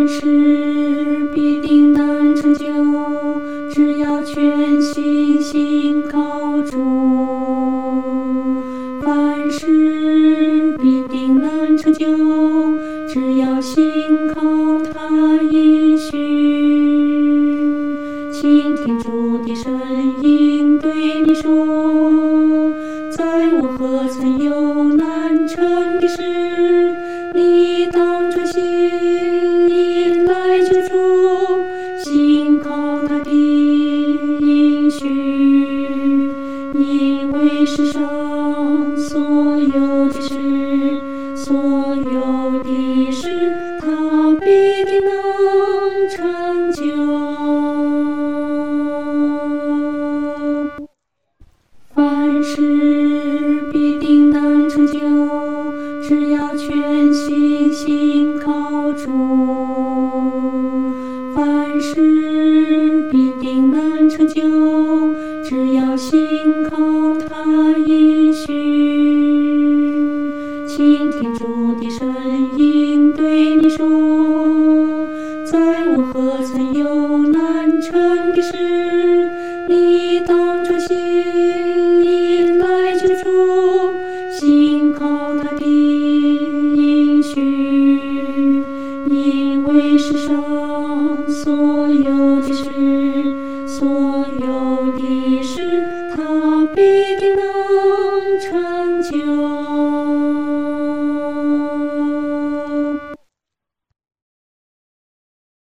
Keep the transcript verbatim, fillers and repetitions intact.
凡事必定能成就，只要全心信靠主。凡事必定能成就，只要信靠他应许。倾听主的声音对你说，在我何曾有难成的事，你当专心依赖救主，信靠他的应许。因为世上所有的事，所有的事，他必定能成就。凡事必定能成就，只要全心信靠主。凡事必定能成就，只要信靠他应许。倾听主的声音对你说，在我何曾有